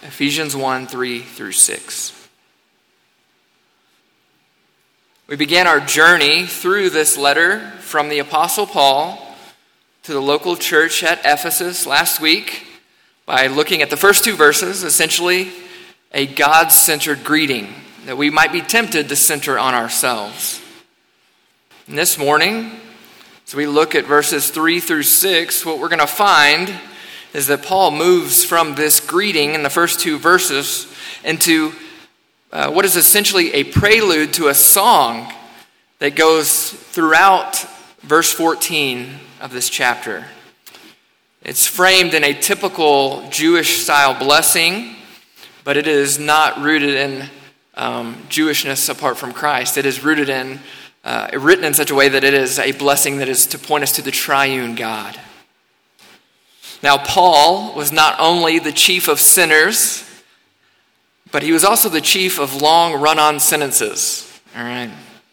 Ephesians 1, 3 through 6. We began our journey through this letter from the Apostle Paul to the local church at Ephesus last week by looking at the first two verses, essentially a God-centered greeting that we might be tempted to center on ourselves. And this morning, as we look at verses 3 through 6, what we're going to find is that Paul moves from this greeting in the first two verses into what is essentially a prelude to a song that goes throughout verse 14 of this chapter. It's framed in a typical Jewish-style blessing, but it is not rooted in Jewishness apart from Christ. It is rooted in, written in such a way that it is a blessing that is to point us to the triune God. Now, Paul was not only the chief of sinners, but he was also the chief of long run-on sentences. All right.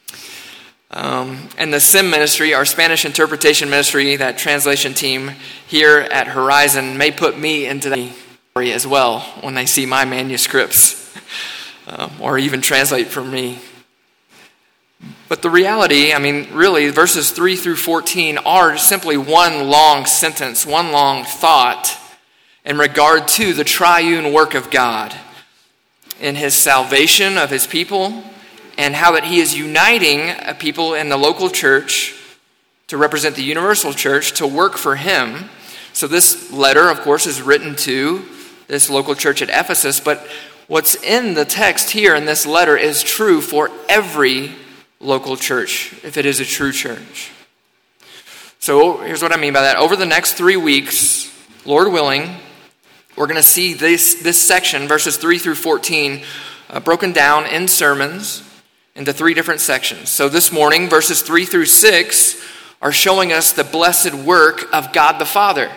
And the SIM ministry, our Spanish interpretation ministry, that translation team here at Horizon may put me into that story as well when they see my manuscripts or even translate for me. But the reality, really, verses 3 through 14 are simply one long sentence, one long thought in regard to the triune work of God in his salvation of his people and how that he is uniting people in the local church to represent the universal church to work for him. So this letter, of course, is written to this local church at Ephesus, but what's in the text here in this letter is true for every local church, if it is a true church. So here's what I mean by that. Over the next 3 weeks, Lord willing, we're going to see this section, verses 3 through 14, broken down in sermons into 3 different sections. So this morning, verses 3 through 6 are showing us the blessed work of God the Father.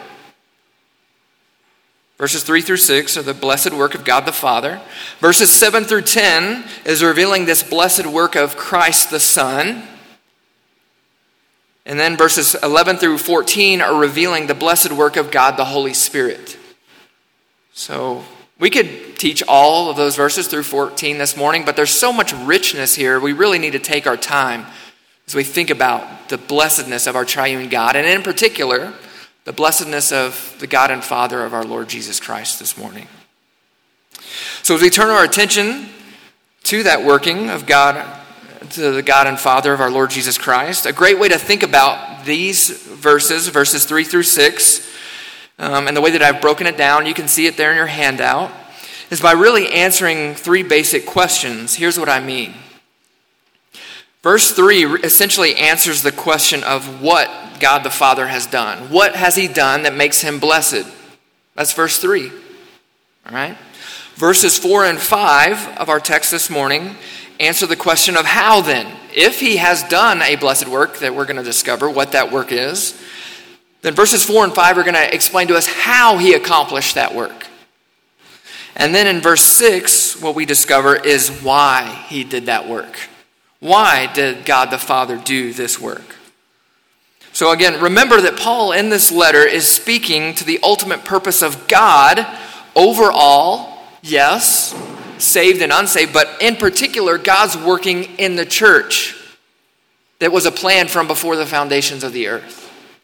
Verses 3 through 6 are the blessed work of God the Father. Verses 7 through 10 is revealing this blessed work of Christ the Son. And then verses 11 through 14 are revealing the blessed work of God the Holy Spirit. So we could teach all of those verses through 14 this morning, but there's so much richness here, we really need to take our time as we think about the blessedness of our triune God, and in particular, the blessedness of the God and Father of our Lord Jesus Christ this morning. So as we turn our attention to that working of God, to the God and Father of our Lord Jesus Christ, a great way to think about these verses 3 through 6, and the way that I've broken it down, you can see it there in your handout, is by really answering 3 basic questions. Here's what I mean. Verse 3 essentially answers the question of what God the Father has done. What has he done that makes him blessed? That's verse 3. All right? Verses 4 and 5 of our text this morning answer the question of how then. If he has done a blessed work that we're going to discover what that work is, then verses 4 and 5 are going to explain to us how he accomplished that work. And then in verse 6, what we discover is why he did that work. Why did God the Father do this work? So again, remember that Paul in this letter is speaking to the ultimate purpose of God overall, yes, saved and unsaved, but in particular, God's working in the church that was a plan from before the foundations of the earth.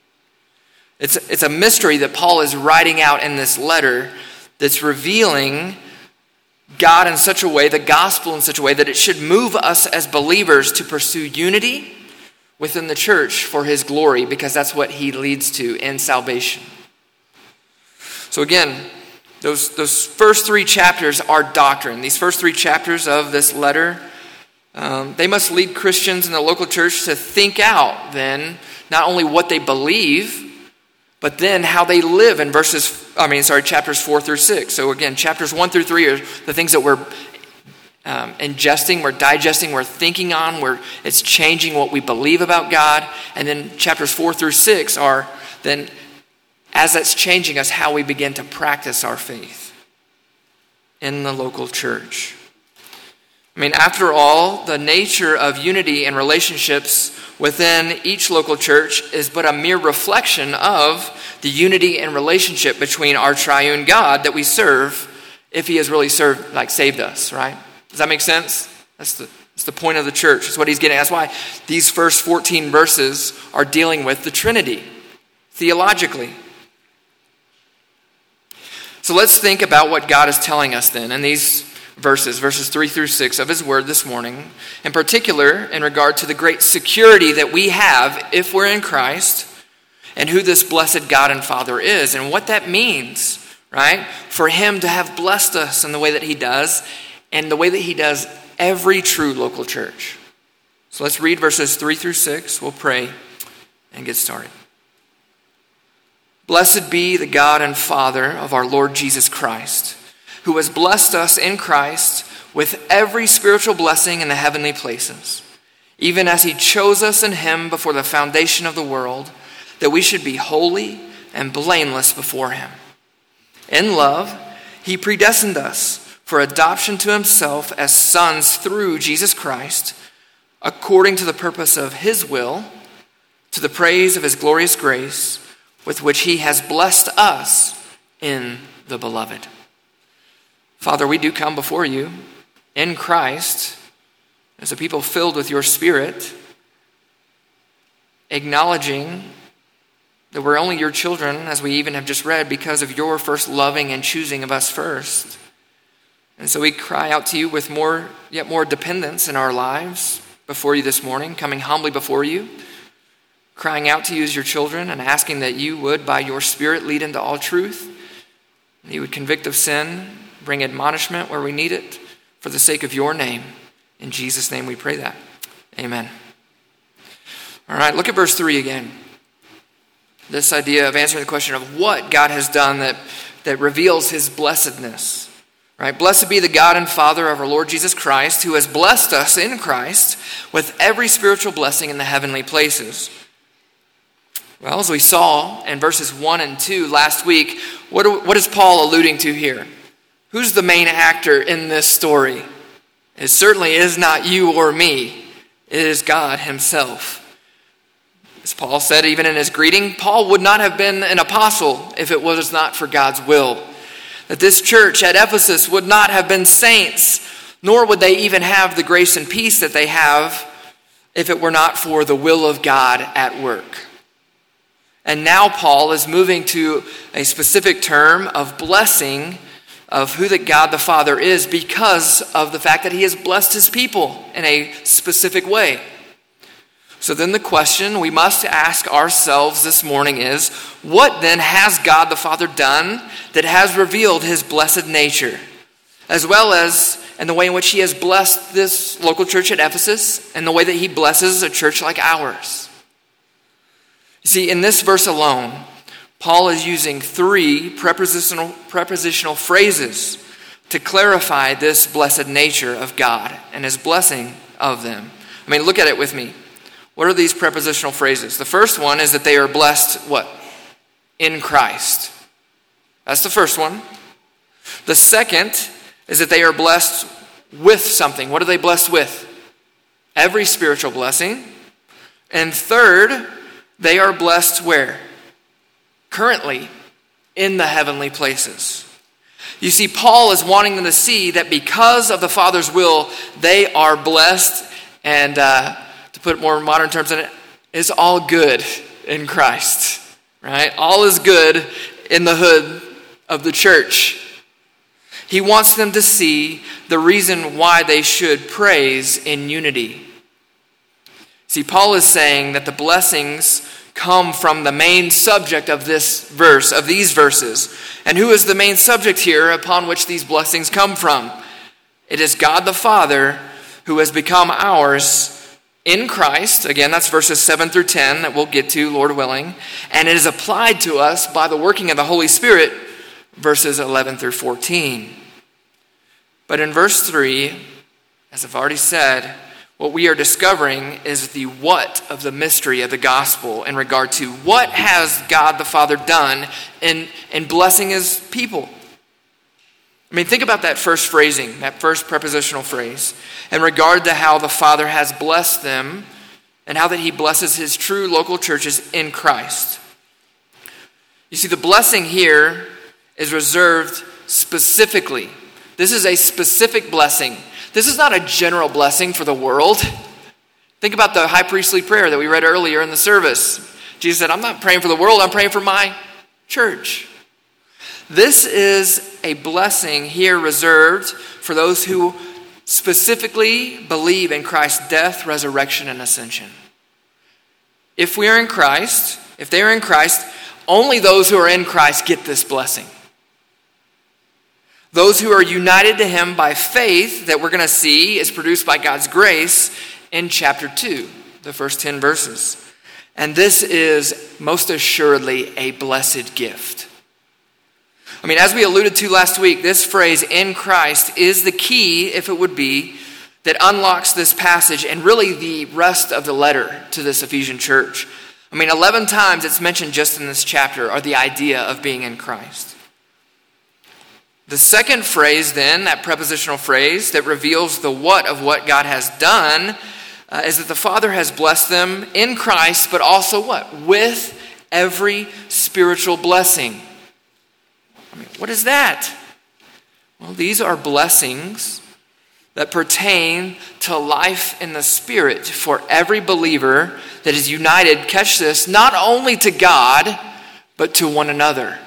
It's a mystery that Paul is writing out in this letter that's revealing God in such a way, the gospel in such a way, that it should move us as believers to pursue unity within the church for his glory, because that's what he leads to in salvation. So again, those first 3 chapters are doctrine. These first 3 chapters of this letter, they must lead Christians in the local church to think out then not only what they believe, but then how they live in chapters 4 through 6. So again, chapters 1 through 3 are the things that we're ingesting, we're digesting, we're thinking on, it's changing what we believe about God. And then chapters 4 through 6 are then, as that's changing us, how we begin to practice our faith in the local church. After all, the nature of unity and relationships within each local church is but a mere reflection of the unity and relationship between our triune God that we serve if he has really saved us, right? Does that make sense? That's the point of the church. That's what he's getting. That's why these first 14 verses are dealing with the Trinity, theologically. So let's think about what God is telling us then in these verses 3 through 6 of his word this morning, in particular in regard to the great security that we have if we're in Christ, and who this blessed God and Father is, and what that means, right? For him to have blessed us in the way that he does, and the way that he does every true local church. So let's read verses 3 through 6. We'll pray and get started. Blessed be the God and Father of our Lord Jesus Christ, who has blessed us in Christ with every spiritual blessing in the heavenly places, even as he chose us in him before the foundation of the world, that we should be holy and blameless before him. In love, he predestined us for adoption to himself as sons through Jesus Christ, according to the purpose of his will, to the praise of his glorious grace, with which he has blessed us in the beloved. Father, we do come before you in Christ as a people filled with your Spirit, acknowledging that we're only your children, as we even have just read, because of your first loving and choosing of us first. And so we cry out to you with yet more dependence in our lives before you this morning, coming humbly before you, crying out to you as your children and asking that you would, by your Spirit, lead into all truth. And you would convict of sin, bring admonishment where we need it, for the sake of your name. In Jesus' name we pray that. Amen. All right, look at verse 3 again. This idea of answering the question of what God has done that reveals his blessedness. Right? Blessed be the God and Father of our Lord Jesus Christ, who has blessed us in Christ with every spiritual blessing in the heavenly places. Well, as we saw in verses 1 and 2 last week, what is Paul alluding to here? Who's the main actor in this story? It certainly is not you or me. It is God himself. As Paul said even in his greeting, Paul would not have been an apostle if it was not for God's will. That this church at Ephesus would not have been saints, nor would they even have the grace and peace that they have if it were not for the will of God at work. And now Paul is moving to a specific term of blessing of who that God the Father is because of the fact that he has blessed his people in a specific way. So then the question we must ask ourselves this morning is, what then has God the Father done that has revealed his blessed nature, as well as in the way in which he has blessed this local church at Ephesus and the way that he blesses a church like ours? You see, in this verse alone, Paul is using 3 prepositional phrases to clarify this blessed nature of God and his blessing of them. I mean, look at it with me. What are these prepositional phrases? The first one is that they are blessed, what? In Christ. That's the first one. The second is that they are blessed with something. What are they blessed with? Every spiritual blessing. And third, they are blessed where? Currently, in the heavenly places. You see, Paul is wanting them to see that because of the Father's will, they are blessed, and to put more modern terms in it, is all good in Christ, right? All is good in the hood of the church. He wants them to see the reason why they should praise in unity. See, Paul is saying that the blessings come from the main subject of this verse, of these verses. And who is the main subject here upon which these blessings come from? It is God the Father who has become ours in Christ. Again, that's verses 7 through 10 that we'll get to, Lord willing. And it is applied to us by the working of the Holy Spirit, verses 11 through 14. But in verse 3, as I've already said, what we are discovering is the what of the mystery of the gospel in regard to what has God the Father done in blessing his people. I mean, think about that first phrasing, that first prepositional phrase, in regard to how the Father has blessed them and how that he blesses his true local churches in Christ. You see, the blessing here is reserved specifically. This is a specific blessing. This is not a general blessing for the world. Think about the high priestly prayer that we read earlier in the service. Jesus said, I'm not praying for the world, I'm praying for my church. This is a blessing here reserved for those who specifically believe in Christ's death, resurrection, and ascension. If we are in Christ, if they are in Christ, only those who are in Christ get this blessing. Those who are united to him by faith that we're going to see is produced by God's grace in chapter 2, the first 10 verses. And this is most assuredly a blessed gift. I mean, as we alluded to last week, this phrase, in Christ, is the key, if it would be, that unlocks this passage and really the rest of the letter to this Ephesian church. I mean, 11 times it's mentioned just in this chapter are the idea of being in Christ. The second phrase then, that prepositional phrase that reveals the what of what God has done, is that the Father has blessed them in Christ, but also what? With every spiritual blessing. I mean, what is that? Well, these are blessings that pertain to life in the Spirit for every believer that is united, catch this, not only to God, but to one another.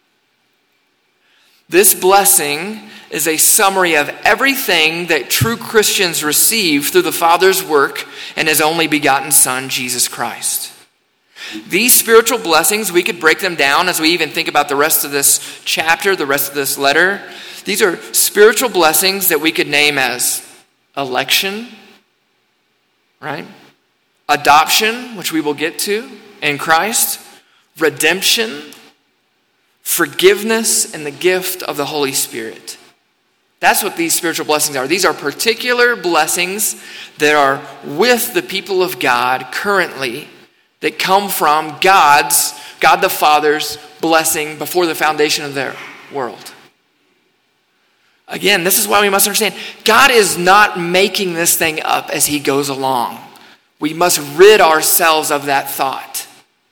This blessing is a summary of everything that true Christians receive through the Father's work and his only begotten Son, Jesus Christ. These spiritual blessings, we could break them down as we even think about the rest of this chapter, the rest of this letter. These are spiritual blessings that we could name as election, right? Adoption, which we will get to in Christ, redemption, forgiveness, and the gift of the Holy Spirit. That's what these spiritual blessings are. These are particular blessings that are with the people of God currently that come from God the Father's blessing before the foundation of their world. Again, this is why we must understand, God is not making this thing up as he goes along. We must rid ourselves of that thought.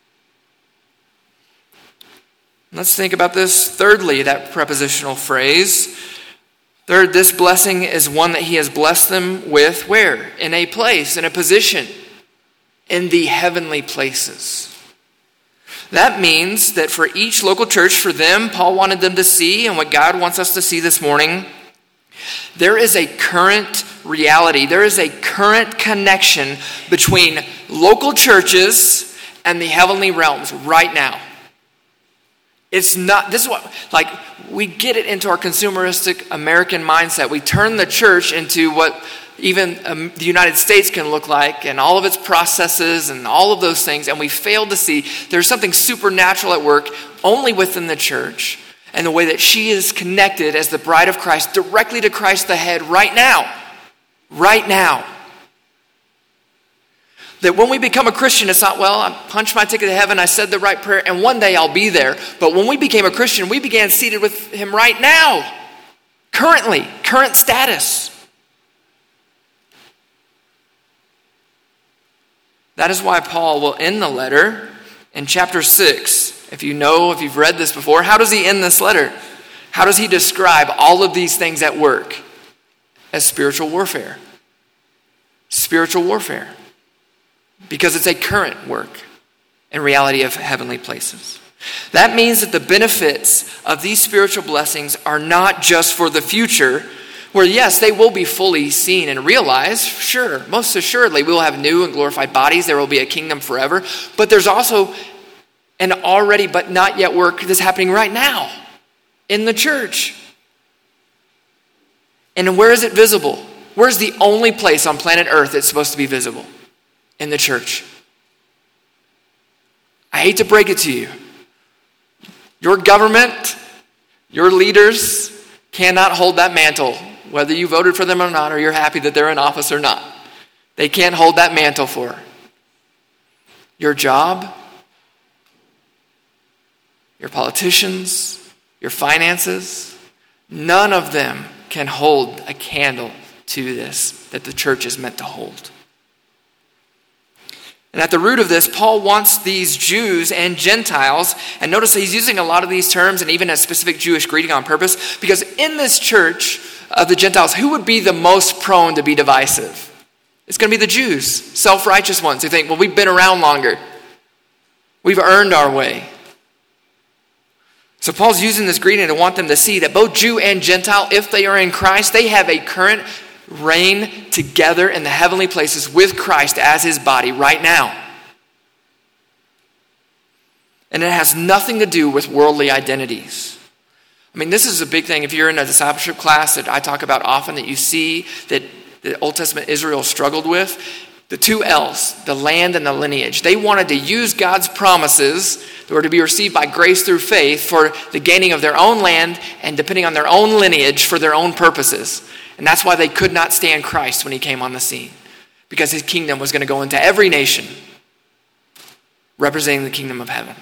Let's think about this. Thirdly, that prepositional phrase. Third, this blessing is one that he has blessed them with where? In a place, in a position, in the heavenly places. That means that for each local church, for them, Paul wanted them to see, and what God wants us to see this morning, there is a current reality, there is a current connection between local churches and the heavenly realms right now. It's not, this is what, like, we get it into our consumeristic American mindset. We turn the church into what even the United States can look like, and all of its processes and all of those things, and we fail to see there's something supernatural at work only within the church, and the way that she is connected as the bride of Christ directly to Christ the head right now. Right now. That when we become a Christian, it's not, well, I punched my ticket to heaven, I said the right prayer, and one day I'll be there. But when we became a Christian, we began seated with him right now. Currently, current status. That is why Paul will end the letter in chapter 6. If you've read this before, how does he end this letter? How does he describe all of these things at work? As spiritual warfare. Spiritual warfare. Because it's a current work and reality of heavenly places. That means that the benefits of these spiritual blessings are not just for the future, where yes, they will be fully seen and realized. Sure, most assuredly, we will have new and glorified bodies. There will be a kingdom forever. But there's also an already but not yet work that's happening right now in the church. And where is it visible? Where's the only place on planet Earth that's supposed to be visible? In the church. I hate to break it to you. Your government, your leaders cannot hold that mantle, whether you voted for them or not, or you're happy that they're in office or not. They can't hold that mantle for your job, your politicians, your finances. None of them can hold a candle to this that the church is meant to hold. And at the root of this, Paul wants these Jews and Gentiles, and notice that he's using a lot of these terms and even a specific Jewish greeting on purpose, because in this church of the Gentiles, who would be the most prone to be divisive? It's going to be the Jews, self-righteous ones who think, well, we've been around longer. We've earned our way. So Paul's using this greeting to want them to see that both Jew and Gentile, if they are in Christ, they have a current reign together in the heavenly places with Christ as his body right now. And it has nothing to do with worldly identities. I mean, this is a big thing. If you're in a discipleship class that I talk about often, that you see that the Old Testament Israel struggled with, the two L's, the land and the lineage. They wanted to use God's promises that were to be received by grace through faith for the gaining of their own land and depending on their own lineage for their own purposes. And that's why they could not stand Christ when he came on the scene, because his kingdom was going to go into every nation, representing the kingdom of heaven.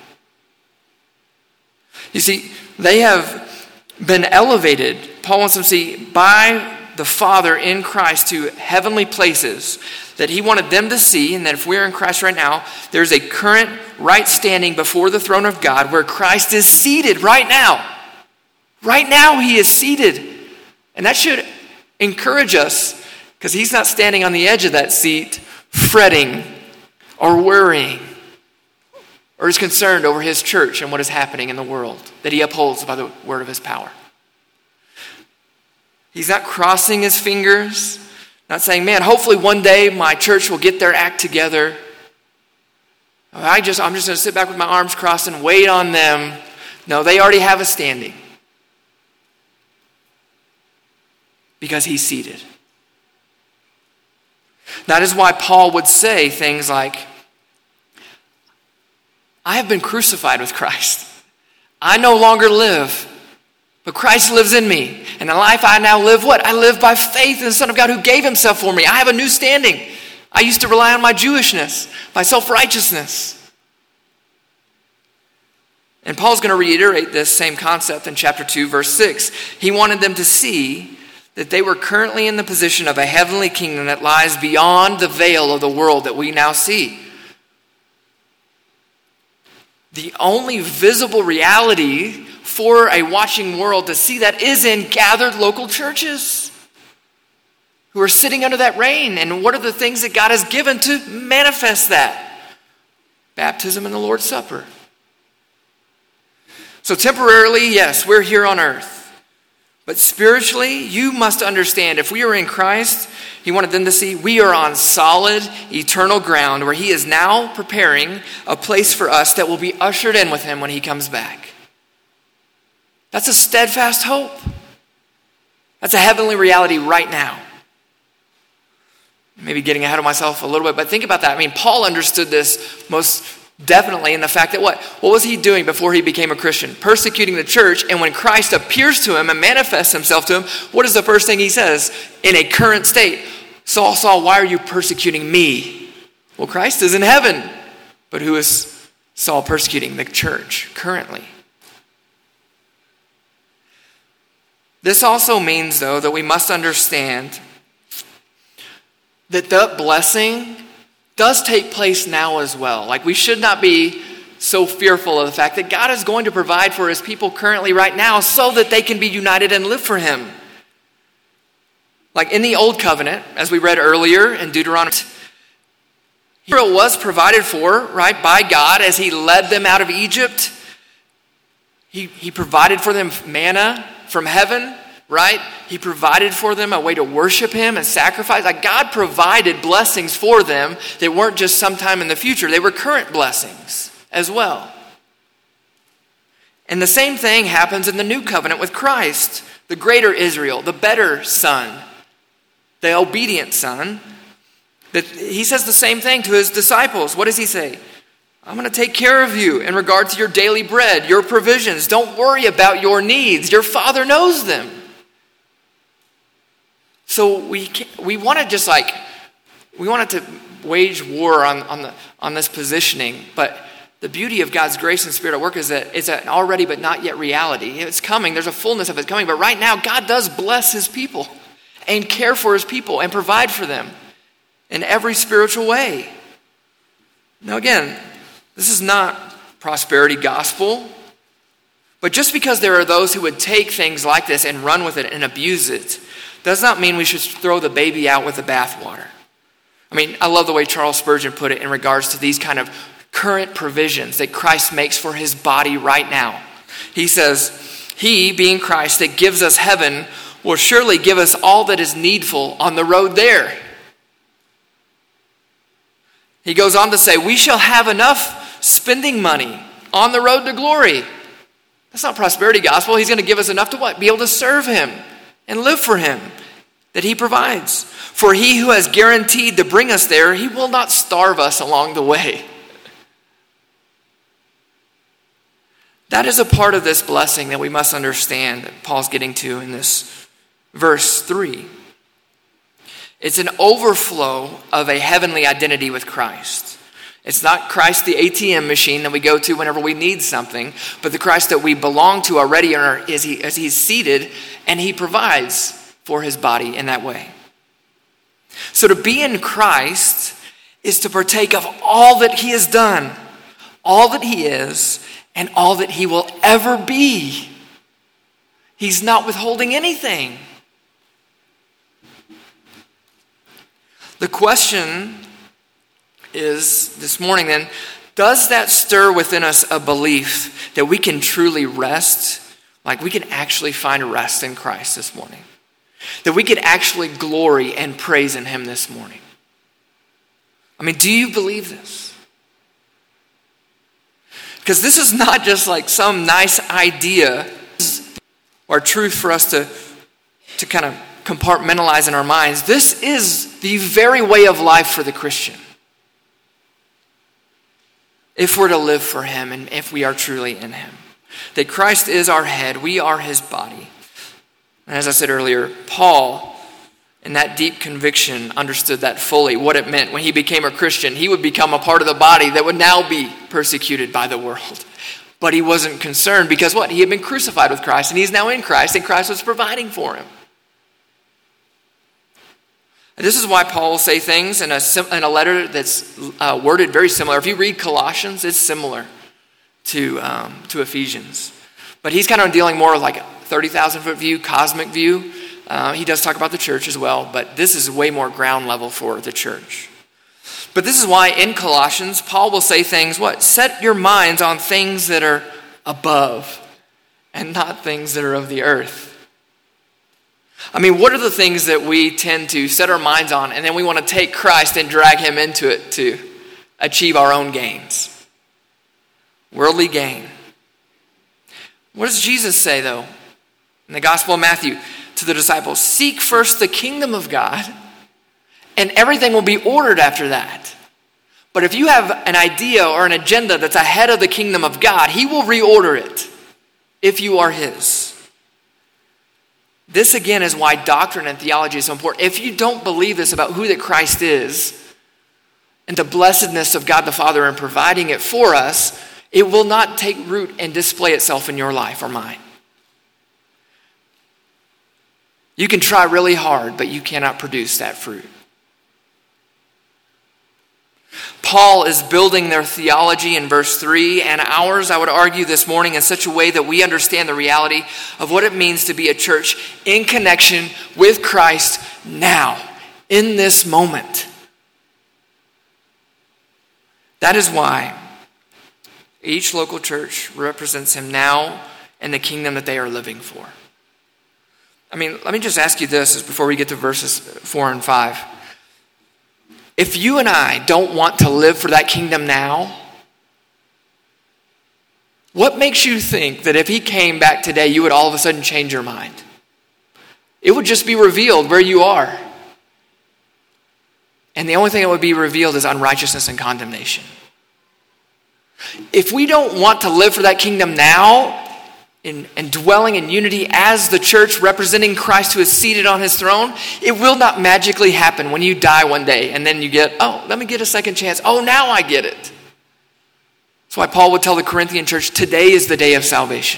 You see, they have been elevated, Paul wants them to see, by the Father in Christ to heavenly places that he wanted them to see, and that if we're in Christ right now, there's a current right standing before the throne of God where Christ is seated right now. Right now he is seated. And that should encourage us, because he's not standing on the edge of that seat fretting or worrying or is concerned over his church and what is happening in the world that he upholds by the word of his power. He's not crossing his fingers, not saying, man, hopefully one day my church will get their act together. I'm just going to sit back with my arms crossed and wait on them. No, they already have a standing, because he's seated. That is why Paul would say things like, I have been crucified with Christ. I no longer live, but Christ lives in me. And the life I now live, what? I live by faith in the Son of God who gave himself for me. I have a new standing. I used to rely on my Jewishness, my self-righteousness. And Paul's going to reiterate this same concept in chapter 2, verse 6. He wanted them to see that they were currently in the position of a heavenly kingdom that lies beyond the veil of the world that we now see. The only visible reality for a watching world to see that is in gathered local churches who are sitting under that reign. And what are the things that God has given to manifest that? Baptism and the Lord's Supper. So temporarily, yes, we're here on earth. But spiritually, you must understand, if we are in Christ, he wanted them to see we are on solid, eternal ground where he is now preparing a place for us that will be ushered in with him when he comes back. That's a steadfast hope. That's a heavenly reality right now. Maybe getting ahead of myself a little bit, but think about that. I mean, Paul understood this most definitely in the fact that what was he doing before he became a Christian? Persecuting the church, and when Christ appears to him and manifests himself to him, what is the first thing he says in a current state? Saul, Saul, why are you persecuting me? Well, Christ is in heaven, but who is Saul persecuting? The church currently. This also means, though, that we must understand that the blessing does take place now as well. Like, we should not be so fearful of the fact that God is going to provide for his people currently right now so that they can be united and live for him. Like in the Old Covenant, as we read earlier in Deuteronomy, Israel was provided for, right, by God as he led them out of Egypt. He provided for them manna from heaven, right? He provided for them a way to worship him and sacrifice. Like, God provided blessings for them that weren't just sometime in the future. They were current blessings as well. And the same thing happens in the new covenant with Christ, the greater Israel, the better son, the obedient son. That he says the same thing to his disciples. What does he say? I'm going to take care of you in regard to your daily bread, your provisions. Don't worry about your needs. Your Father knows them. So we want to we wanted to wage war on this positioning, but the beauty of God's grace and Spirit at work is that it's an already but not yet reality. It's coming. There's a fullness of it coming. But right now, God does bless his people and care for his people and provide for them in every spiritual way. Now again, this is not prosperity gospel, but just because there are those who would take things like this and run with it and abuse it, does not mean we should throw the baby out with the bathwater. I mean, I love the way Charles Spurgeon put it in regards to these kind of current provisions that Christ makes for his body right now. He says, he, being Christ, that gives us heaven, will surely give us all that is needful on the road there. He goes on to say, we shall have enough spending money on the road to glory. That's not prosperity gospel. He's going to give us enough to what? Be able to serve him and live for him, that he provides. For he who has guaranteed to bring us there, he will not starve us along the way. That is a part of this blessing that we must understand that Paul's getting to in this verse 3. It's an overflow of a heavenly identity with Christ. It's not Christ, the ATM machine that we go to whenever we need something, but the Christ that we belong to already as he's seated and he provides for his body in that way. So to be in Christ is to partake of all that he has done, all that he is, and all that he will ever be. He's not withholding anything. The question is this morning then, does that stir within us a belief that we can truly rest? Like we can actually find rest in Christ this morning? That we could actually glory and praise in him this morning? I mean, do you believe this? Because this is not just like some nice idea or truth for us to kind of compartmentalize in our minds. This is the very way of life for the Christian. If we're to live for him and if we are truly in him. That Christ is our head, we are his body. And as I said earlier, Paul, in that deep conviction, understood that fully, what it meant. When he became a Christian, he would become a part of the body that would now be persecuted by the world. But he wasn't concerned because what? He had been crucified with Christ and he's now in Christ and Christ was providing for him. And this is why Paul will say things in a letter that's worded very similar. If you read Colossians, it's similar to Ephesians. But he's kind of dealing more with like a 30,000-foot view, cosmic view. He does talk about the church as well, but this is way more ground level for the church. But this is why in Colossians, Paul will say things, what? Set your minds on things that are above and not things that are of the earth. I mean, what are the things that we tend to set our minds on and then we want to take Christ and drag him into it to achieve our own gains? Worldly gain. What does Jesus say, though, in the Gospel of Matthew to the disciples? Seek first the kingdom of God, and everything will be ordered after that. But if you have an idea or an agenda that's ahead of the kingdom of God, he will reorder it if you are his. This, again, is why doctrine and theology is so important. If you don't believe this about who that Christ is and the blessedness of God the Father in providing it for us, it will not take root and display itself in your life or mine. You can try really hard, but you cannot produce that fruit. Paul is building their theology in verse 3 and ours, I would argue this morning, in such a way that we understand the reality of what it means to be a church in connection with Christ now, in this moment. That is why each local church represents him now and the kingdom that they are living for. I mean, let me just ask you this before we get to verses 4 and 5. If you and I don't want to live for that kingdom now, what makes you think that if he came back today, you would all of a sudden change your mind? It would just be revealed where you are. And the only thing that would be revealed is unrighteousness and condemnation. If we don't want to live for that kingdom now, and dwelling in unity as the church representing Christ who is seated on his throne, it will not magically happen when you die one day and then you get, oh, let me get a second chance. Oh, now I get it. That's why Paul would tell the Corinthian church, today is the day of salvation.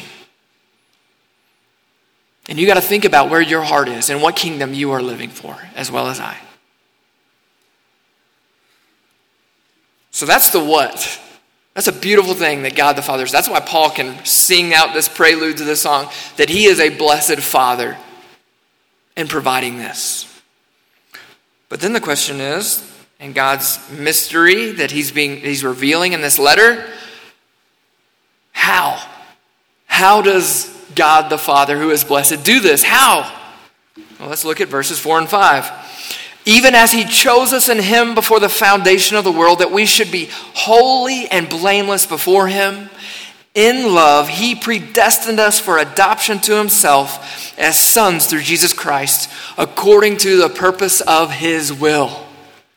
And you got to think about where your heart is and what kingdom you are living for, as well as I. So that's the what. That's a beautiful thing that God the Father is. That's why Paul can sing out this prelude to the song, that he is a blessed Father in providing this. But then the question is, in God's mystery that he's revealing in this letter, how? How does God the Father, who is blessed, do this? How? Well, let's look at verses 4 and 5. Even as he chose us in him before the foundation of the world, that we should be holy and blameless before him. In love, he predestined us for adoption to himself as sons through Jesus Christ, according to the purpose of his will.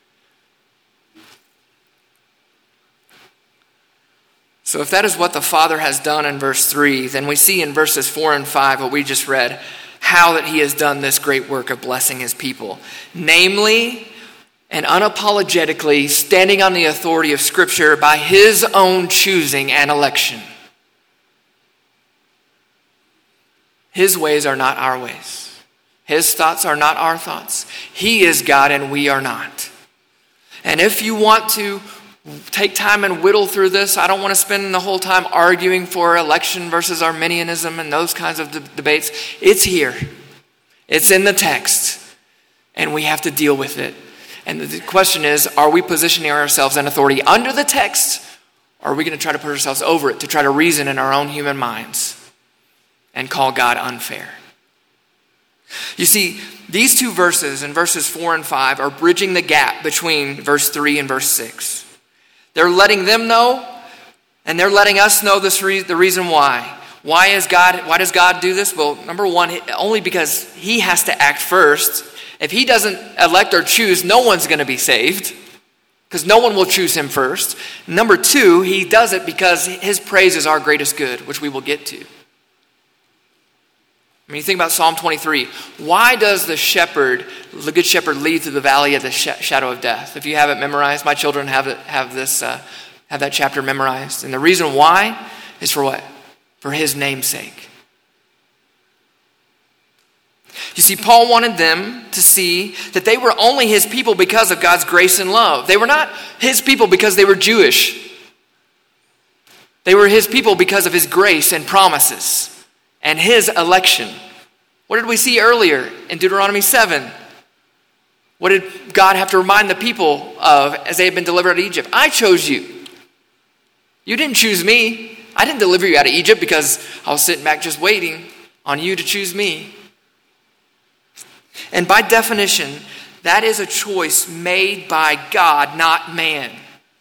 So if that is what the Father has done in verse 3, then we see in verses 4 and 5 what we just read, how that he has done this great work of blessing his people. Namely, and unapologetically standing on the authority of Scripture by his own choosing and election. His ways are not our ways. His thoughts are not our thoughts. He is God and we are not. And if you want to take time and whittle through this, I don't want to spend the whole time arguing for election versus Arminianism and those kinds of debates. It's here. It's in the text. And we have to deal with it. And the question is, are we positioning ourselves in authority under the text? Or are we going to try to put ourselves over it to try to reason in our own human minds and call God unfair? You see, these two verses in verses 4 and 5 are bridging the gap between verse 3 and verse 6. They're letting them know, and they're letting us know the reason why. Why does God do this? Well, number one, only because he has to act first. If he doesn't elect or choose, no one's going to be saved, because no one will choose him first. Number two, he does it because his praise is our greatest good, which we will get to. I mean, you think about Psalm 23. Why does the good shepherd, lead through the valley of the shadow of death? If you have it memorized, my children have that chapter memorized. And the reason why is for what? For his name's sake. You see, Paul wanted them to see that they were only his people because of God's grace and love. They were not his people because they were Jewish. They were his people because of his grace and promises and his election. What did we see earlier in Deuteronomy 7? What did God have to remind the people of as they had been delivered out of Egypt? I chose you. You didn't choose me. I didn't deliver you out of Egypt because I was sitting back just waiting on you to choose me. And by definition, that is a choice made by God, not man.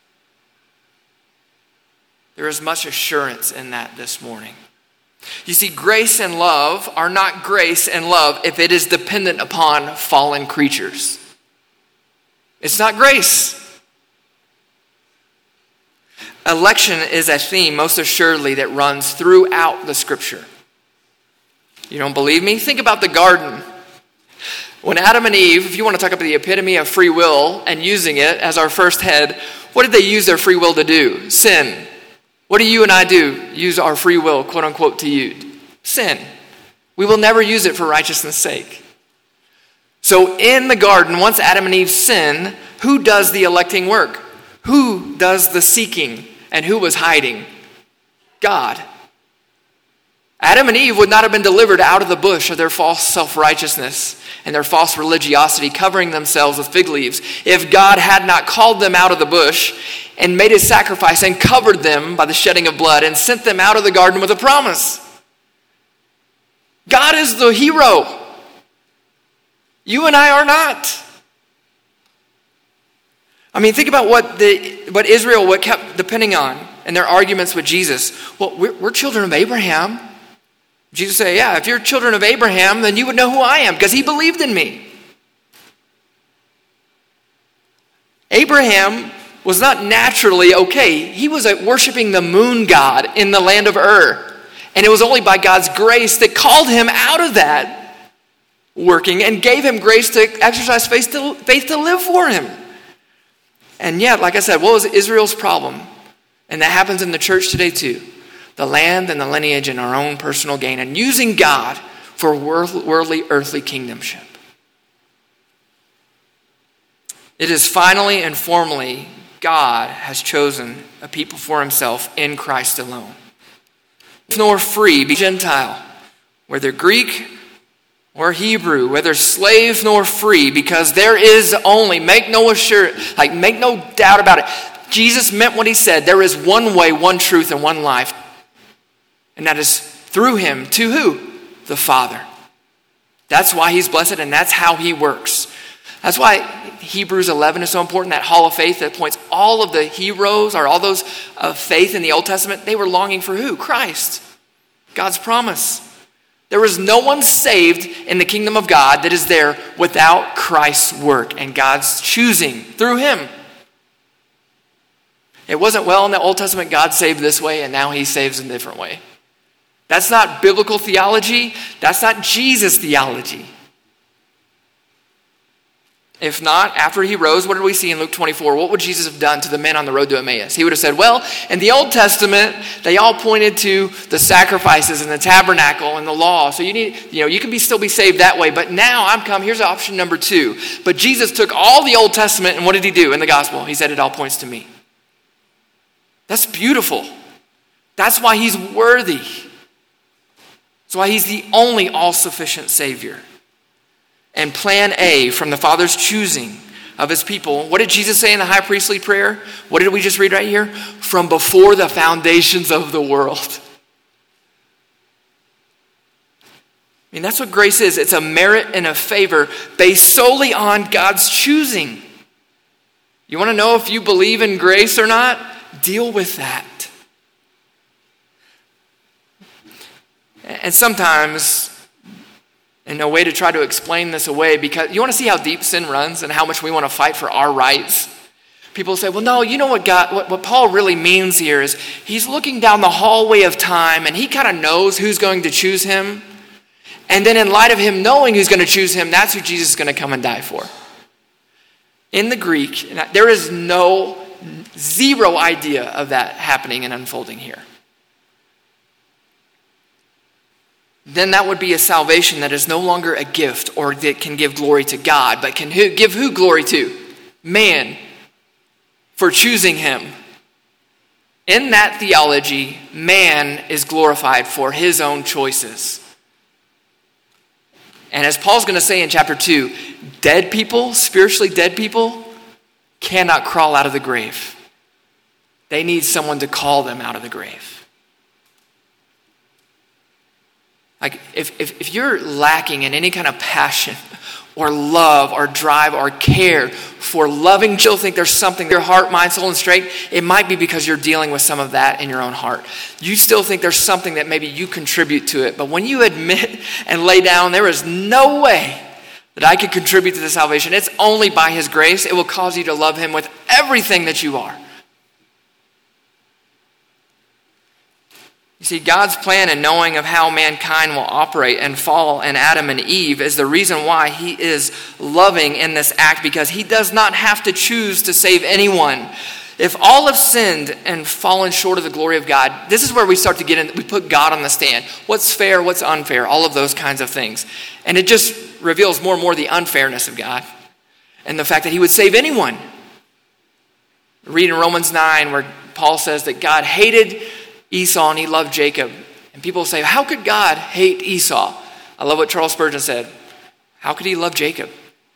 There is much assurance in that this morning. You see, grace and love are not grace and love if it is dependent upon fallen creatures. It's not grace. Election is a theme, most assuredly, that runs throughout the Scripture. You don't believe me? Think about the garden. When Adam and Eve, if you want to talk about the epitome of free will and using it as our first head, what did they use their free will to do? Sin. What do you and I do? Use our free will, quote unquote, to you. Sin. We will never use it for righteousness' sake. So in the garden, once Adam and Eve sin, who does the electing work? Who does the seeking? And who was hiding? God. Adam and Eve would not have been delivered out of the bush of their false self-righteousness and their false religiosity, covering themselves with fig leaves, if God had not called them out of the bush and made his sacrifice and covered them by the shedding of blood and sent them out of the garden with a promise. God is the hero. You and I are not. I mean, think about what Israel kept depending on in their arguments with Jesus. Well, we're children of Abraham. Jesus said, yeah, if you're children of Abraham, then you would know who I am, because he believed in me. Abraham was not naturally okay. He was worshiping the moon god in the land of Ur. And it was only by God's grace that called him out of that working and gave him grace to exercise faith to live for him. And yet, like I said, what was Israel's problem? And that happens in the church today too. The land and the lineage and our own personal gain, and using God for worldly, earthly kingdomship. It is finally and formally God has chosen a people for himself in Christ alone. Nor free, be Gentile, whether Greek or Hebrew, whether slave nor free, because there is only, make no doubt about it. Jesus meant what he said. There is one way, one truth, and one life. And that is through him to who? The Father. That's why he's blessed, and that's how he works. That's why Hebrews 11 is so important, that hall of faith that points all of the heroes, or all those of faith in the Old Testament, they were longing for who? Christ. God's promise. There is no one saved in the kingdom of God that is there without Christ's work and God's choosing through him. It wasn't, well, in the Old Testament, God saved this way, and now he saves in a different way. That's not biblical theology. That's not Jesus theology. If not, after he rose, what did we see in Luke 24? What would Jesus have done to the men on the road to Emmaus? He would have said, well, in the Old Testament, they all pointed to the sacrifices and the tabernacle and the law. So you can still be saved that way. But now I'm come, here's option number 2. But Jesus took all the Old Testament, and what did he do in the gospel? He said, it all points to me. That's beautiful. That's why he's worthy. That's why he's the only all-sufficient Savior. And plan A, from the Father's choosing of his people, what did Jesus say in the high priestly prayer? What did we just read right here? From before the foundations of the world. I mean, that's what grace is. It's a merit and a favor based solely on God's choosing. You want to know if you believe in grace or not? Deal with that. And sometimes, in a way to try to explain this away, because you want to see how deep sin runs and how much we want to fight for our rights. People say, well, no, you know what Paul really means here is he's looking down the hallway of time and he kind of knows who's going to choose him. And then in light of him knowing who's going to choose him, that's who Jesus is going to come and die for. In the Greek, there is zero idea of that happening and unfolding here. Then that would be a salvation that is no longer a gift or that can give glory to God, but can give who glory to? Man, for choosing him. In that theology, man is glorified for his own choices. And as Paul's going to say in chapter 2, dead people, spiritually dead people, cannot crawl out of the grave. They need someone to call them out of the grave. Like, if you're lacking in any kind of passion or love or drive or care for loving children, think there's something in your heart, mind, soul, and strength, it might be because you're dealing with some of that in your own heart. You still think there's something that maybe you contribute to it. But when you admit and lay down, there is no way that I could contribute to the salvation. It's only by his grace. It will cause you to love him with everything that you are. You see, God's plan and knowing of how mankind will operate and fall in Adam and Eve is the reason why he is loving in this act, because he does not have to choose to save anyone. If all have sinned and fallen short of the glory of God, this is where we start to get in. We put God on the stand. What's fair, what's unfair, all of those kinds of things. And it just reveals more and more the unfairness of God and the fact that he would save anyone. Read in Romans 9 where Paul says that God hated Esau and he loved Jacob. And people say, how could God hate Esau? I love what Charles Spurgeon said. How could he love Jacob?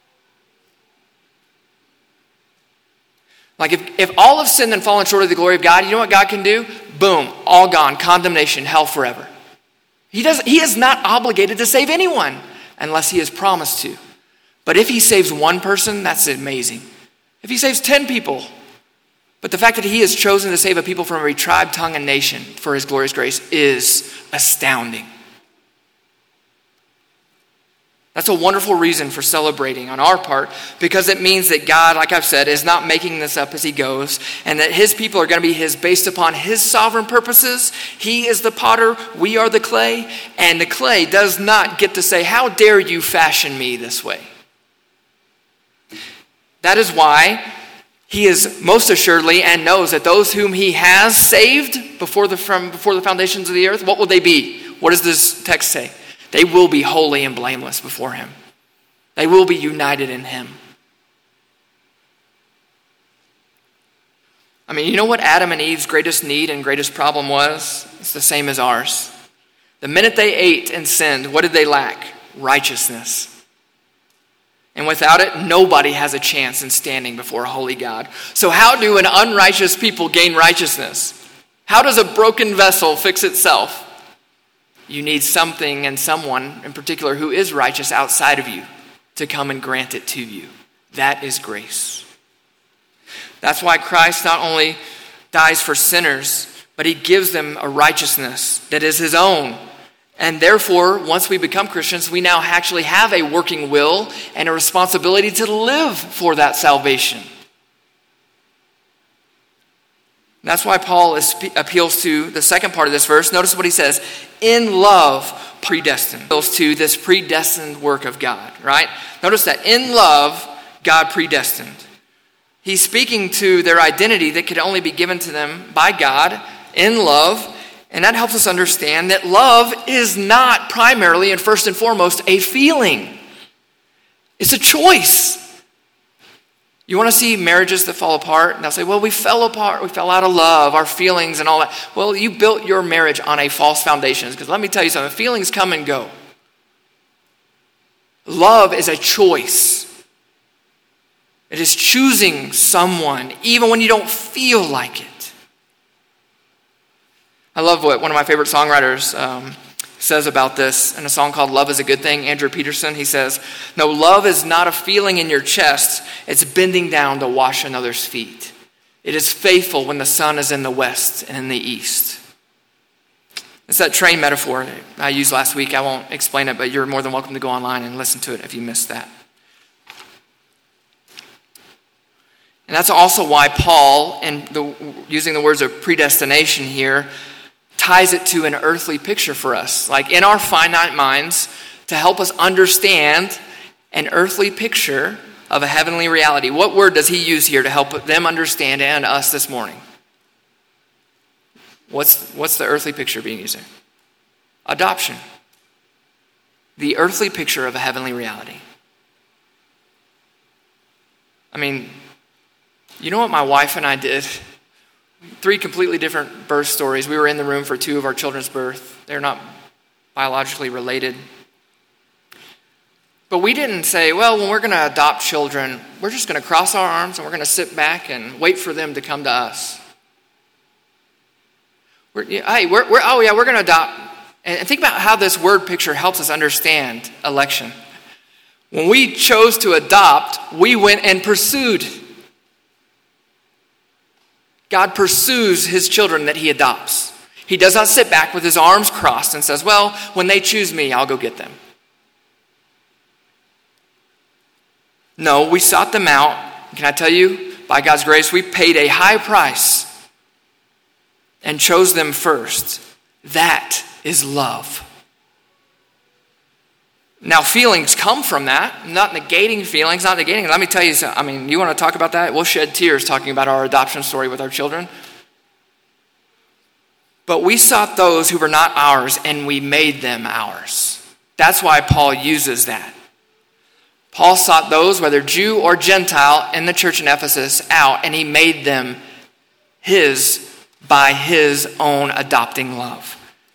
Like if all have sinned and fallen short of the glory of God, you know what God can do? Boom, all gone, condemnation, hell forever. He is not obligated to save anyone unless he has promised to. But if he saves one person, that's amazing. If he saves 10 people, but the fact that he has chosen to save a people from every tribe, tongue, and nation for his glorious grace is astounding. That's a wonderful reason for celebrating on our part, because it means that God, like I've said, is not making this up as he goes, and that his people are going to be his based upon his sovereign purposes. He is the potter, we are the clay, and the clay does not get to say, how dare you fashion me this way? That is why he is most assuredly and knows that those whom he has saved before the foundations of the earth, what will they be? What does this text say? They will be holy and blameless before him. They will be united in him. I mean, you know what Adam and Eve's greatest need and greatest problem was? It's the same as ours. The minute they ate and sinned, what did they lack? Righteousness. And without it, nobody has a chance in standing before a holy God. So how do an unrighteous people gain righteousness? How does a broken vessel fix itself? You need something and someone in particular who is righteous outside of you to come and grant it to you. That is grace. That's why Christ not only dies for sinners, but he gives them a righteousness that is his own. And therefore, once we become Christians, we now actually have a working will and a responsibility to live for that salvation. That's why Paul appeals to the second part of this verse. Notice what he says. In love, predestined. Appeals to this predestined work of God, right? Notice that in love, God predestined. He's speaking to their identity that could only be given to them by God in love. And that helps us understand that love is not primarily and first and foremost a feeling. It's a choice. You want to see marriages that fall apart? And they'll say, well, we fell apart. We fell out of love, our feelings and all that. Well, you built your marriage on a false foundation. Because let me tell you something, feelings come and go. Love is a choice. It is choosing someone even when you don't feel like it. I love what one of my favorite songwriters says about this in a song called Love is a Good Thing, Andrew Peterson. He says, no, love is not a feeling in your chest. It's bending down to wash another's feet. It is faithful when the sun is in the west and in the east. It's that train metaphor I used last week. I won't explain it, but you're more than welcome to go online and listen to it if you missed that. And that's also why Paul, using the words of predestination here, ties it to an earthly picture for us. Like in our finite minds, to help us understand an earthly picture of a heavenly reality. What word does he use here to help them understand and us this morning? What's the earthly picture being used there? Adoption. The earthly picture of a heavenly reality. I mean, you know what my wife and I did? 3 completely different birth stories. We were in the room for 2 of our children's birth. They're not biologically related. But we didn't say, well, when we're going to adopt children, we're just going to cross our arms and we're going to sit back and wait for them to come to us. We're going to adopt. And think about how this word picture helps us understand election. When we chose to adopt, we went and pursued. God pursues his children that he adopts. He does not sit back with his arms crossed and says, well, when they choose me, I'll go get them. No, we sought them out. Can I tell you, by God's grace, we paid a high price and chose them first. That is love. Now, feelings come from that. Not negating feelings, not negating. Let me tell you something. I mean, you want to talk about that? We'll shed tears talking about our adoption story with our children. But we sought those who were not ours, and we made them ours. That's why Paul uses that. Paul sought those, whether Jew or Gentile, in the church in Ephesus out, and he made them his by his own adopting love.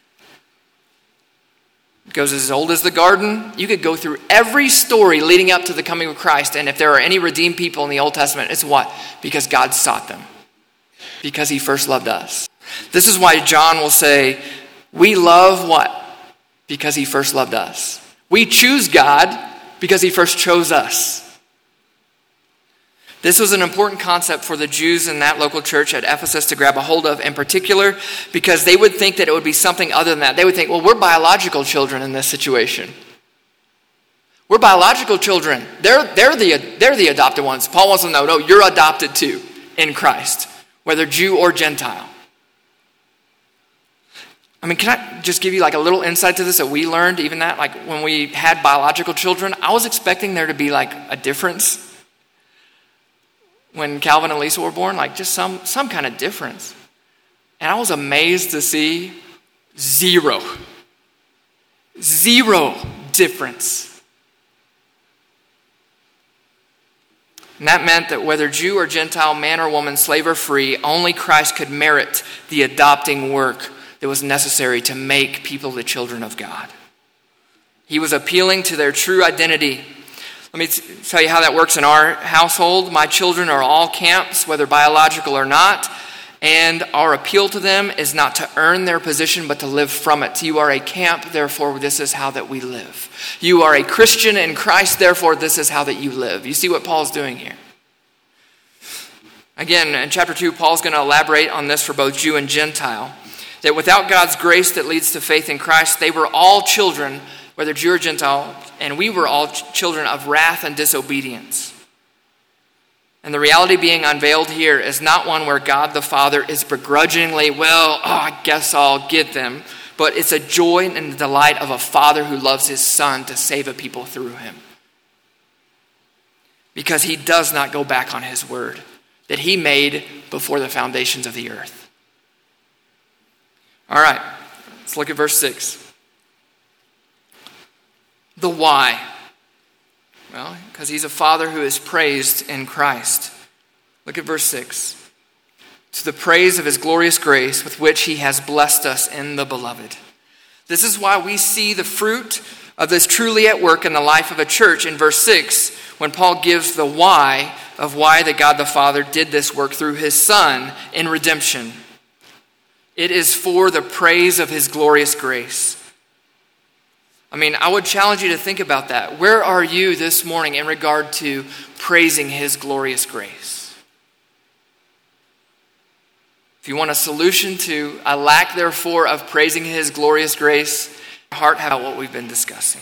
It goes as old as the garden. You could go through every story leading up to the coming of Christ, and if there are any redeemed people in the Old Testament, it's what? Because God sought them. Because he first loved us. This is why John will say, we love what? Because he first loved us. We choose God because he first chose us. This was an important concept for the Jews in that local church at Ephesus to grab a hold of in particular, because they would think that it would be something other than that. They would think, well, we're biological children in this situation. We're biological children. They're the adopted ones. Paul wants them to know, no, you're adopted too in Christ, whether Jew or Gentile. I mean, can I just give you like a little insight to this that we learned, even that, like when we had biological children, I was expecting there to be like a difference. When Calvin and Lisa were born, like just some kind of difference. And I was amazed to see zero difference. And that meant that whether Jew or Gentile, man or woman, slave or free, only Christ could merit the adopting work that was necessary to make people the children of God. He was appealing to their true identity. Let me tell you how that works in our household. My children are all camps, whether biological or not, and our appeal to them is not to earn their position, but to live from it. You are a camp, therefore this is how that we live. You are a Christian in Christ, therefore this is how that you live. You see what Paul's doing here? Again, in chapter 2, Paul's going to elaborate on this for both Jew and Gentile. That without God's grace that leads to faith in Christ, they were all children, whether Jew or Gentile, and we were all children of wrath and disobedience. And the reality being unveiled here is not one where God the Father is begrudgingly, I guess I'll get them. But it's a joy and the delight of a father who loves his son to save a people through him. Because he does not go back on his word that he made before the foundations of the earth. All right, let's look at verse 6. The why. Well, because he's a father who is praised in Christ. Look at verse 6. To the praise of his glorious grace with which he has blessed us in the beloved. This is why we see the fruit of this truly at work in the life of a church in verse 6, when Paul gives the why of why that God the Father did this work through his Son in redemption. It is for the praise of his glorious grace. I would challenge you to think about that. Where are you this morning in regard to praising his glorious grace? If you want a solution to a lack, therefore, of praising his glorious grace, your heart have what we've been discussing.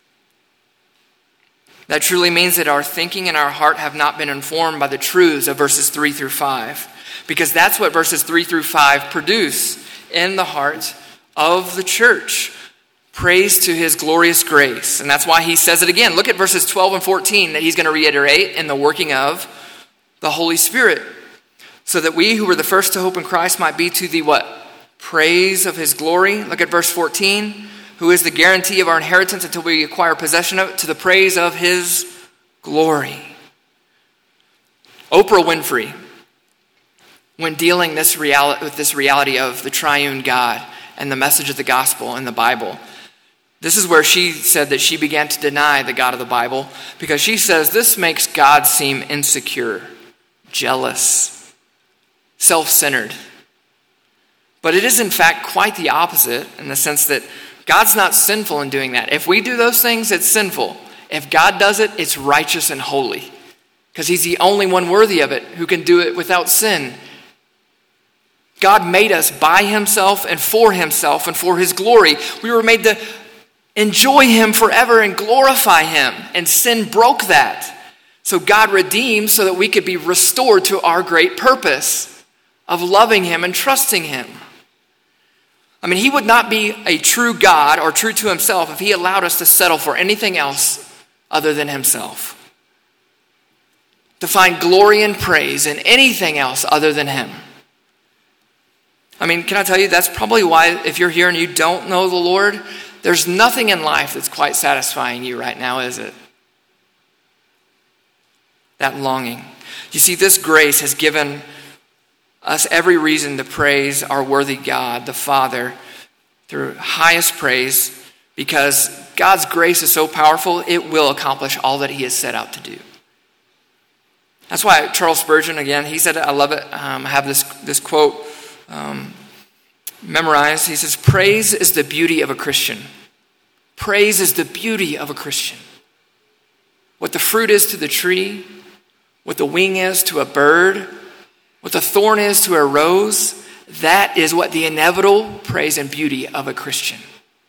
That truly means that our thinking and our heart have not been informed by the truths of verses 3 through 5. Because that's what verses 3 through 5 produce in the heart of the church. Praise to his glorious grace. And that's why he says it again. Look at verses 12 and 14 that he's going to reiterate in the working of the Holy Spirit. So that we who were the first to hope in Christ might be to the what? Praise of his glory. Look at verse 14. Who is the guarantee of our inheritance until we acquire possession of it, to the praise of his glory. Oprah Winfrey, when dealing with this reality of the triune God and the message of the gospel in the Bible, this is where she said that she began to deny the God of the Bible, because she says this makes God seem insecure, jealous, self-centered. But it is in fact quite the opposite, in the sense that God's not sinful in doing that. If we do those things, it's sinful. If God does it, it's righteous and holy, because he's the only one worthy of it who can do it without sin. God made us by himself and for his glory. We were made to enjoy him forever and glorify him, and sin broke that. So God redeemed so that we could be restored to our great purpose of loving him and trusting him. He would not be a true God or true to himself if he allowed us to settle for anything else other than himself. To find glory and praise in anything else other than him. Can I tell you, that's probably why if you're here and you don't know the Lord, there's nothing in life that's quite satisfying you right now, is it? That longing. You see, this grace has given us every reason to praise our worthy God, the Father, through highest praise, because God's grace is so powerful, it will accomplish all that he has set out to do. That's why Charles Spurgeon, again, he said, I love it, I have this quote memorized. He says, praise is the beauty of a Christian. Praise is the beauty of a Christian. What the fruit is to the tree, what the wing is to a bird, what the thorn is to a rose, that is what the inevitable praise and beauty of a Christian.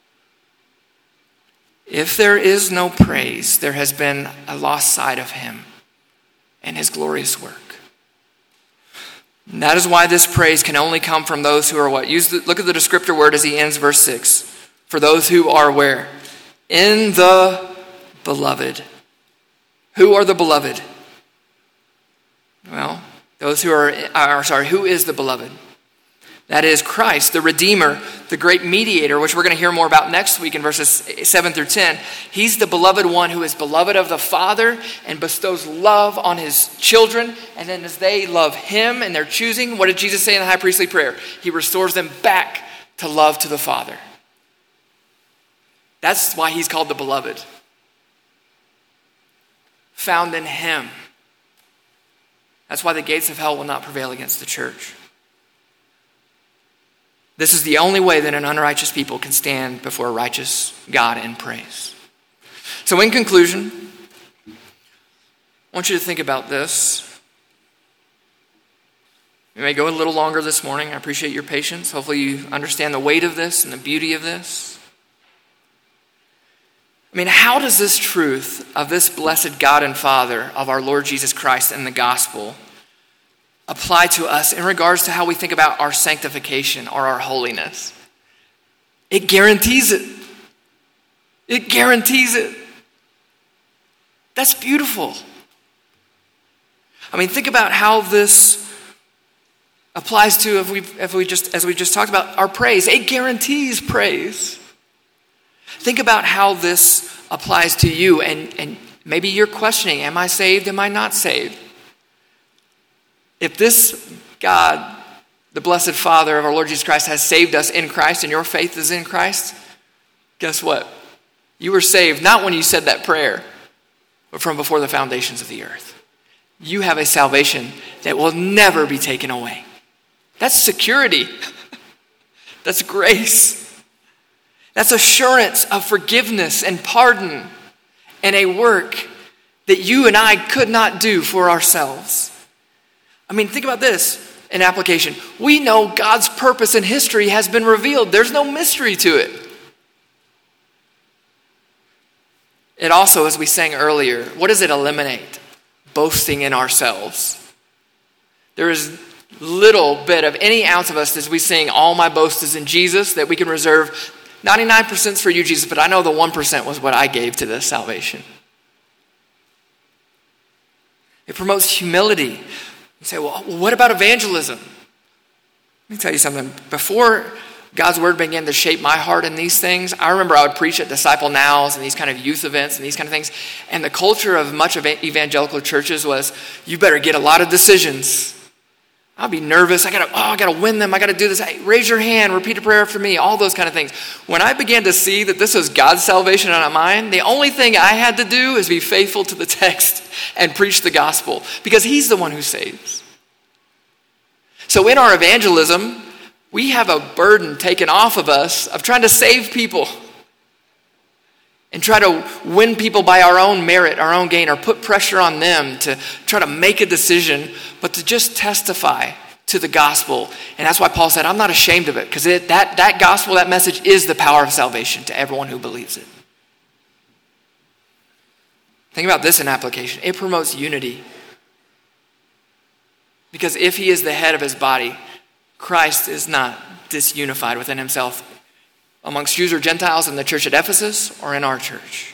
If there is no praise, there has been a lost sight of him and his glorious work. And that is why this praise can only come from those who are what? Look at the descriptor word as he ends verse 6. For those who are where? In the beloved. Who are the beloved? Well, those who who is the beloved? That is Christ, the Redeemer, the great mediator, which we're going to hear more about next week in verses 7 through 10. He's the beloved one who is beloved of the Father and bestows love on his children. And then as they love him and they're choosing, what did Jesus say in the high priestly prayer? He restores them back to love to the Father. That's why he's called the beloved. Found in him. That's why the gates of hell will not prevail against the church. This is the only way that an unrighteous people can stand before a righteous God in praise. So in conclusion, I want you to think about this. We may go a little longer this morning. I appreciate your patience. Hopefully you understand the weight of this and the beauty of this. I mean, how does this truth of this blessed God and Father of our Lord Jesus Christ and the gospel apply to us in regards to how we think about our sanctification or our holiness? It guarantees it. It guarantees it. That's beautiful. I mean, think about how this applies to as we just talked about our praise. It guarantees praise. Think about how this applies to you, and maybe you're questioning, am I saved? Am I not saved? If this God, the blessed Father of our Lord Jesus Christ, has saved us in Christ and your faith is in Christ, guess what? You were saved not when you said that prayer, but from before the foundations of the earth. You have a salvation that will never be taken away. That's security. That's grace. That's assurance of forgiveness and pardon and a work that you and I could not do for ourselves. I mean, think about this in application. We know God's purpose in history has been revealed. There's no mystery to it. It also, as we sang earlier, what does it eliminate? Boasting in ourselves. There is little bit of any ounce of us as we sing, all my boast is in Jesus, that we can reserve 99% for you, Jesus, but I know the 1% was what I gave to this salvation. It promotes humility. You say, well, what about evangelism? Let me tell you something. Before God's word began to shape my heart in these things, I remember I would preach at Disciple Nows and these kind of youth events and these kind of things. And the culture of much of evangelical churches was, you better get a lot of decisions. I'll be nervous. I gotta win them. I gotta do this. Hey, raise your hand, repeat a prayer after me, all those kind of things. When I began to see that this was God's salvation and not mine, the only thing I had to do is be faithful to the text and preach the gospel, because he's the one who saves. So in our evangelism, we have a burden taken off of us of trying to save people and try to win people by our own merit, our own gain, or put pressure on them to try to make a decision, but to just testify to the gospel. And that's why Paul said, I'm not ashamed of it, because that gospel, that message is the power of salvation to everyone who believes it. Think about this in application. It promotes unity. Because if he is the head of his body, Christ is not disunified within himself amongst Jews or Gentiles in the church at Ephesus or in our church.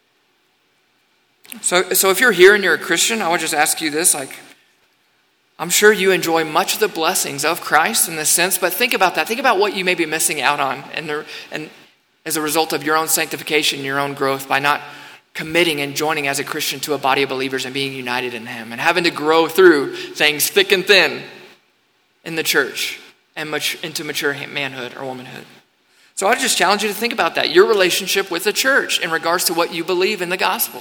So if you're here and you're a Christian, I would just ask you this, I'm sure you enjoy much of the blessings of Christ in this sense, but think about that. Think about what you may be missing out on and as a result of your own sanctification, your own growth, by not committing and joining as a Christian to a body of believers and being united in him and having to grow through things thick and thin in the church and into mature manhood or womanhood. So I just challenge you to think about that, your relationship with the church in regards to what you believe in the gospel.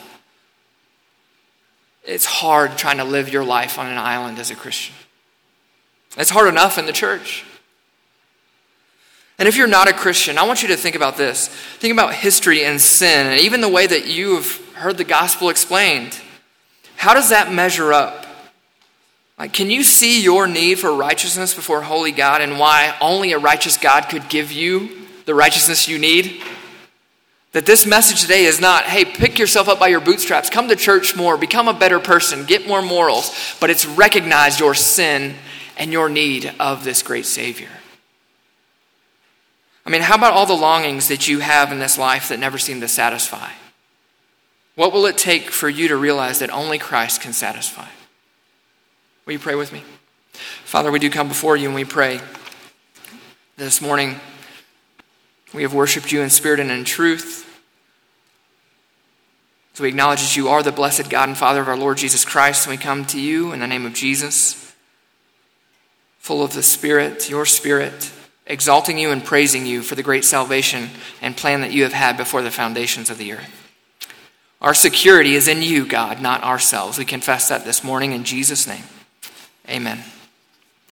It's hard trying to live your life on an island as a Christian. It's hard enough in the church. And if you're not a Christian, I want you to think about this. Think about history and sin, and even the way that you've heard the gospel explained. How does that measure up? Can you see your need for righteousness before holy God and why only a righteous God could give you the righteousness you need? That this message today is not, hey, pick yourself up by your bootstraps, come to church more, become a better person, get more morals, but it's recognize your sin and your need of this great Savior. I mean, how about all the longings that you have in this life that never seem to satisfy? What will it take for you to realize that only Christ can satisfy? Will you pray with me? Father, we do come before you and we pray This morning, we have worshiped you in spirit and in truth. So we acknowledge that you are the blessed God and Father of our Lord Jesus Christ, and we come to you in the name of Jesus, full of the Spirit, your Spirit, exalting you and praising you for the great salvation and plan that you have had before the foundations of the earth. Our security is in you, God, not ourselves. We confess that this morning in Jesus' name. Amen.